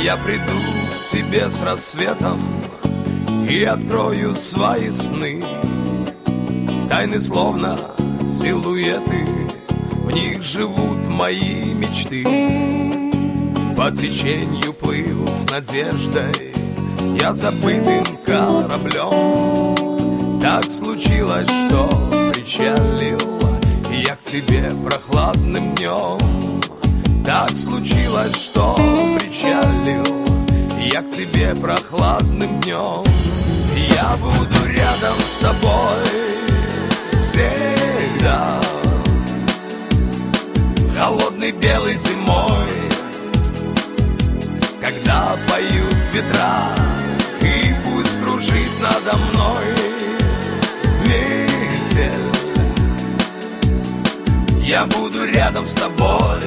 Я приду к тебе с рассветом и открою свои сны. Тайны словно силуэты, в них живут мои мечты. По течению плыл с надеждой я забытым кораблем. Так случилось, что причалил я к тебе прохладным днем. Так случилось, что причалил я к тебе прохладным днем. Я буду рядом с тобой всегда, холодной белой зимой, когда поют ветра, и пусть кружит надо мной метель. Я буду рядом с тобой,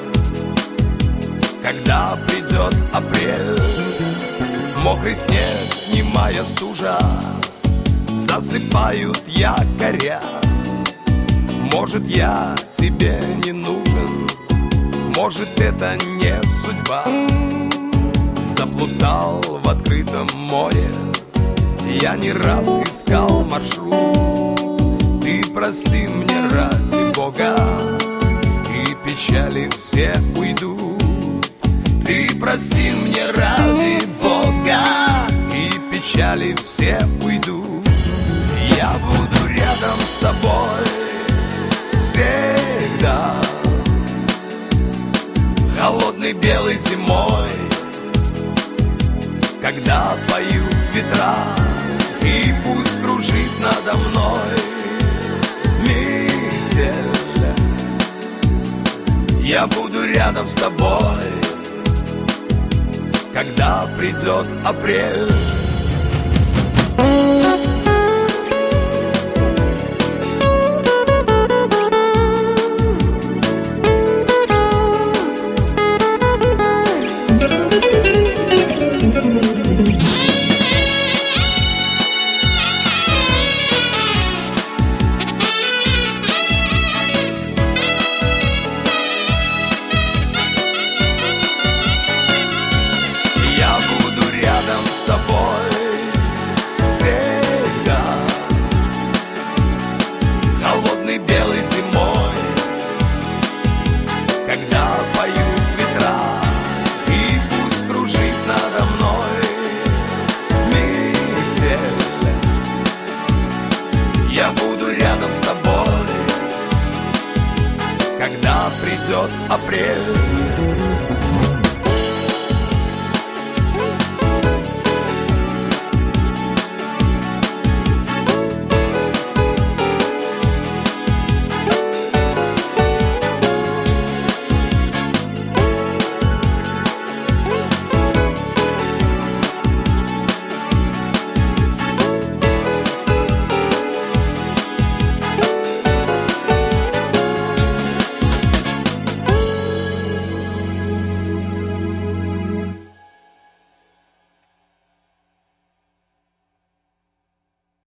когда придет апрель. Мокрый снег, немая стужа, засыпают якоря. Может, я тебе не нужен, может, это не судьба. Заплутал в открытом море, я не раз искал маршрут. Ты прости мне ради Бога, и печали все уйдут. Ты прости мне ради Бога, и печали все уйдут. Я буду рядом с тобой всегда, холодной белой зимой, когда поют ветра, и пусть кружит надо мной метель. Я буду рядом с тобой, когда придет апрель.